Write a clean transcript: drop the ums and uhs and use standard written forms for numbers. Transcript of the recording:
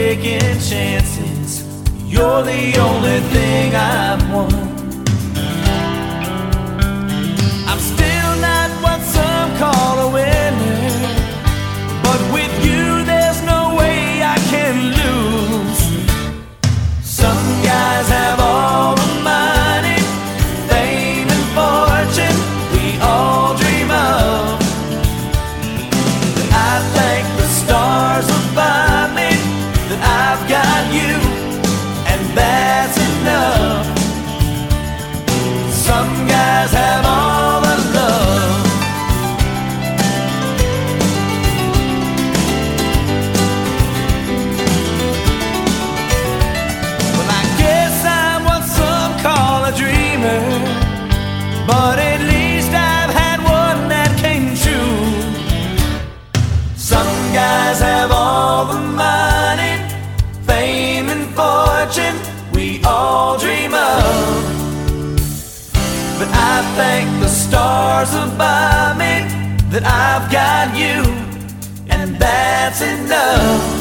taking chances. You're the only thing I've won. I'm still not what some call a winner, but with you there's no way I can lose. Some guys have all the money, fame and fortune we all dream of. But I thank the stars above me that I've got you, and that's enough. Some guys have all the love. Well, I guess I'm what some call a dreamer, but at least I've had one that came true. Some guys have all the money, fame and fortune we all dream of. But I thank the stars above me that I've got you, and that's enough.